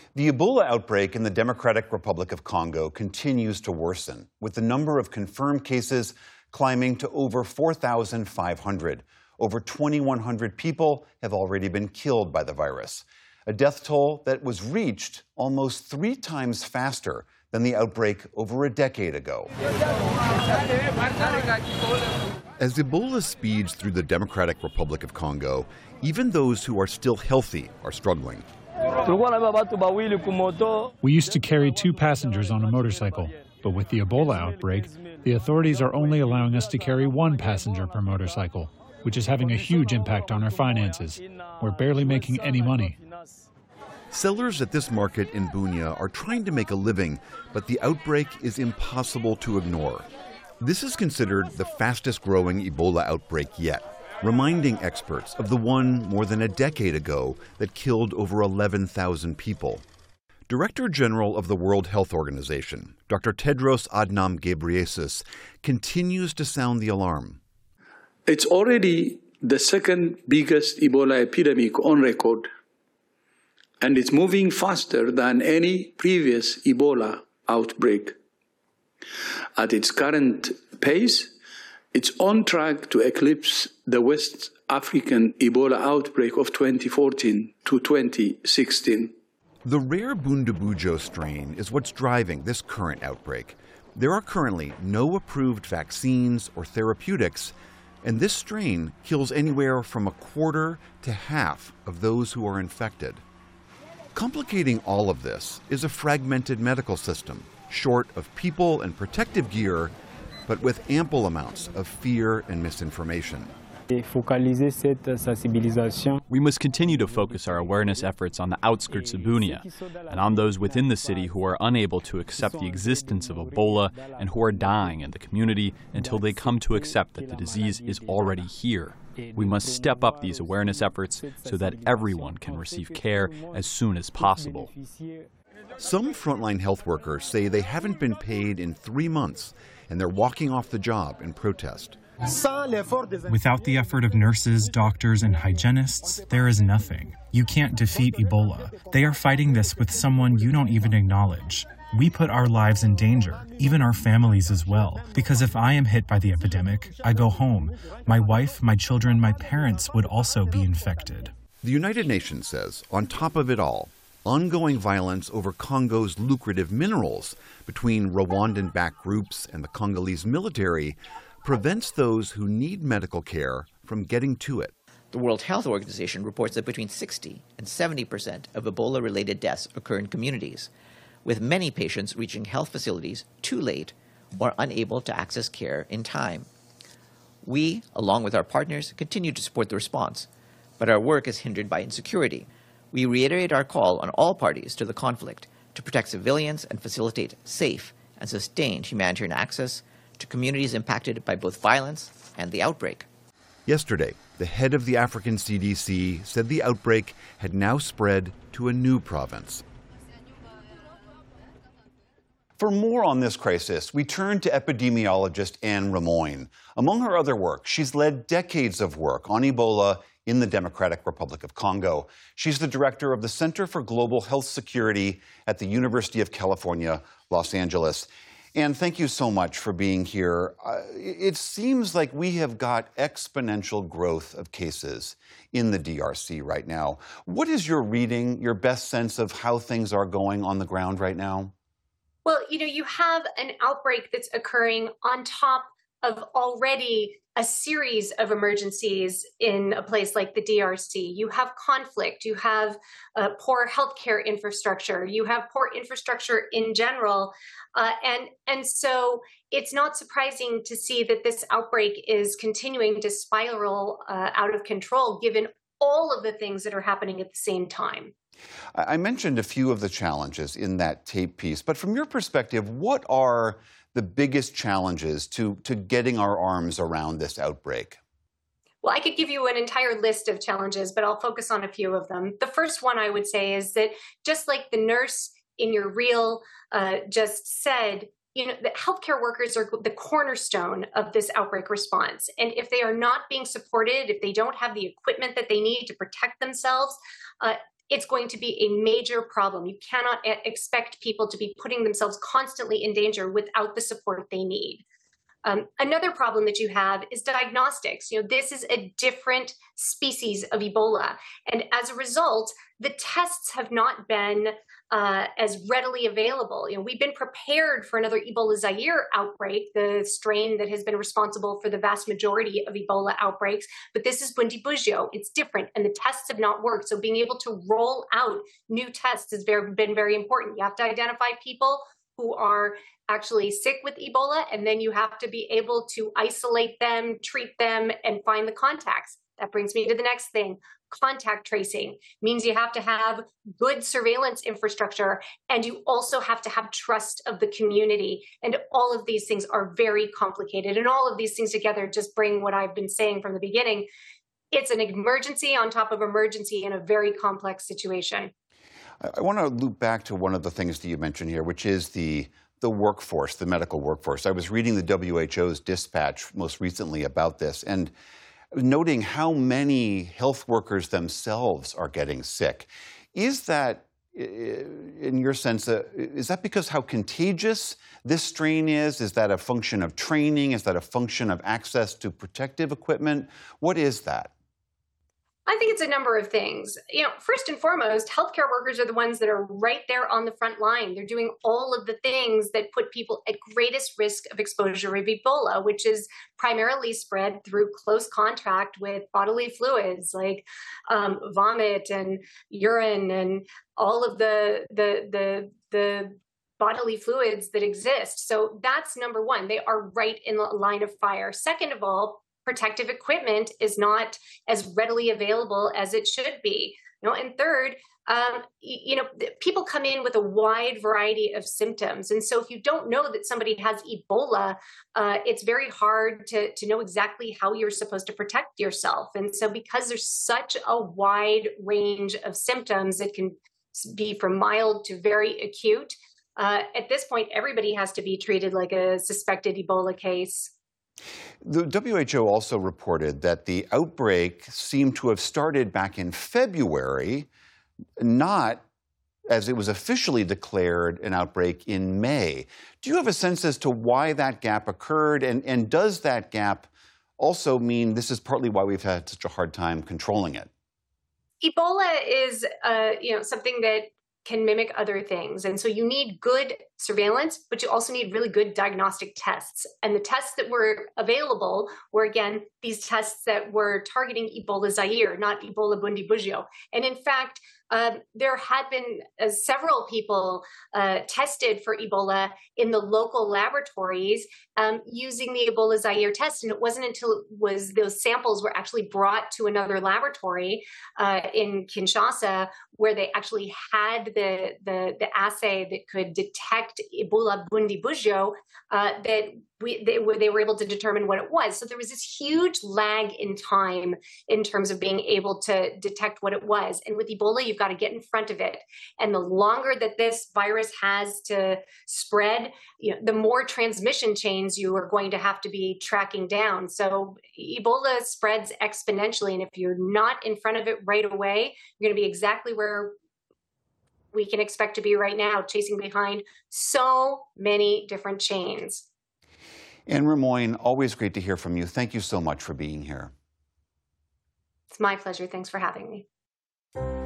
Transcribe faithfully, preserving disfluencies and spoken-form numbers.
The Ebola outbreak in the Democratic Republic of Congo continues to worsen, with the number of confirmed cases climbing to over four thousand five hundred. Over twenty-one hundred people have already been killed by the virus, a death toll that was reached almost three times faster than the outbreak over a decade ago. As Ebola speeds through the Democratic Republic of Congo, even those who are still healthy are struggling. We used to carry two passengers on a motorcycle, but with the Ebola outbreak, the authorities are only allowing us to carry one passenger per motorcycle, which is having a huge impact on our finances. We're barely making any money. Sellers at this market in Bunia are trying to make a living, but the outbreak is impossible to ignore. This is considered the fastest growing Ebola outbreak yet, reminding experts of the one more than a decade ago that killed over eleven thousand people. Director General of the World Health Organization, Doctor Tedros Adhanom Ghebreyesus, continues to sound the alarm. It's already the second biggest Ebola epidemic on record, and it's moving faster than any previous Ebola outbreak. At its current pace, it's on track to eclipse the West African Ebola outbreak of twenty fourteen to twenty sixteen. The rare Bundibugyo strain is what's driving this current outbreak. There are currently no approved vaccines or therapeutics, and this strain kills anywhere from a quarter to half of those who are infected. Complicating all of this is a fragmented medical system, short of people and protective gear, but with ample amounts of fear and misinformation. We must continue to focus our awareness efforts on the outskirts of Bunia and on those within the city who are unable to accept the existence of Ebola and who are dying in the community until they come to accept that the disease is already here. We must step up these awareness efforts so that everyone can receive care as soon as possible. Some frontline health workers say they haven't been paid in three months, and they're walking off the job in protest. Without the effort of nurses, doctors, and hygienists, there is nothing. You can't defeat Ebola. They are fighting this with someone you don't even acknowledge. We put our lives in danger, even our families as well, because if I am hit by the epidemic, I go home. My wife, my children, my parents would also be infected. The United Nations says, on top of it all, ongoing violence over Congo's lucrative minerals between Rwandan-backed groups and the Congolese military prevents those who need medical care from getting to it. The World Health Organization reports that between sixty and seventy percent of Ebola-related deaths occur in communities, with many patients reaching health facilities too late or unable to access care in time. We, along with our partners, continue to support the response, but our work is hindered by insecurity. We reiterate our call on all parties to the conflict to protect civilians and facilitate safe and sustained humanitarian access to communities impacted by both violence and the outbreak. Yesterday, the head of the African C D C said the outbreak had now spread to a new province. For more on this crisis, we turn to epidemiologist Anne Rimoin. Among her other work, she's led decades of work on Ebola in the Democratic Republic of Congo. She's the director of the Center for Global Health Security at the University of California, Los Angeles. Anne, thank you so much for being here. Uh, it seems like we have got exponential growth of cases in the D R C right now. What is your reading, your best sense of how things are going on the ground right now? Well, you know, you have an outbreak that's occurring on top of already a series of emergencies in a place like the D R C. You have conflict, you have uh, poor healthcare infrastructure, you have poor infrastructure in general. Uh, and, and so it's not surprising to see that this outbreak is continuing to spiral uh, out of control, given all of the things that are happening at the same time. I mentioned a few of the challenges in that tape piece, but from your perspective, what are the biggest challenges to, to getting our arms around this outbreak? Well, I could give you an entire list of challenges, but I'll focus on a few of them. The first one I would say is that just like the nurse in your reel uh, just said, you know, the healthcare workers are the cornerstone of this outbreak response. And if they are not being supported, if they don't have the equipment that they need to protect themselves, uh, it's going to be a major problem. You cannot expect people to be putting themselves constantly in danger without the support they need. Um, another problem that you have is diagnostics. You know, this is a different species of Ebola. And as a result, the tests have not been uh, as readily available. You know, we've been prepared for another Ebola Zaire outbreak, the strain that has been responsible for the vast majority of Ebola outbreaks. But this is Bundibugyo. It's different, and the tests have not worked. So being able to roll out new tests has very, been very important. You have to identify people who are actually sick with Ebola, and then you have to be able to isolate them, treat them, and find the contacts. That brings me to the next thing. Contact tracing means you have to have good surveillance infrastructure, and you also have to have trust of the community. And all of these things are very complicated. And all of these things together just bring what I've been saying from the beginning. It's an emergency on top of emergency in a very complex situation. I want to loop back to one of the things that you mentioned here, which is the the workforce, the medical workforce. I was reading the W H O's dispatch most recently about this and noting how many health workers themselves are getting sick. Is that, in your sense, uh, is that because how contagious this strain is? Is that a function of training? Is that a function of access to protective equipment? What is that? I think it's a number of things. You know, first and foremost, healthcare workers are the ones that are right there on the front line. They're doing all of the things that put people at greatest risk of exposure of Ebola, which is primarily spread through close contact with bodily fluids like um, vomit and urine and all of the the the the bodily fluids that exist. So that's number one. They are right in the line of fire. Second of all, protective equipment is not as readily available as it should be. You know, and third, um, you, you know, people come in with a wide variety of symptoms. And so if you don't know that somebody has Ebola, uh, it's very hard to, to know exactly how you're supposed to protect yourself. And so because there's such a wide range of symptoms, it can be from mild to very acute. Uh, at this point, everybody has to be treated like a suspected Ebola case. The W H O also reported that the outbreak seemed to have started back in February, not as it was officially declared an outbreak in May. Do you have a sense as to why that gap occurred? And, and does that gap also mean this is partly why we've had such a hard time controlling it? Ebola is uh, you know, something that can mimic other things. And so you need good surveillance, but you also need really good diagnostic tests. And the tests that were available were, again, these tests that were targeting Ebola Zaire, not Ebola Bundibugyo. And in fact, uh, there had been uh, several people uh, tested for Ebola in the local laboratories um, using the Ebola Zaire test. And it wasn't until it was those samples were actually brought to another laboratory uh, in Kinshasa where they actually had the, the, the assay that could detect Ebola Bundibugyo uh, that we, they, they were able to determine what it was. So there was this huge lag in time in terms of being able to detect what it was. And with Ebola, you've got to get in front of it. And the longer that this virus has to spread, you know, the more transmission chains you are going to have to be tracking down. So Ebola spreads exponentially. And if you're not in front of it right away, you're going to be exactly where we can expect to be right now, chasing behind so many different chains. Anne Rimoin, always great to hear from you. Thank you so much for being here. It's my pleasure. Thanks for having me.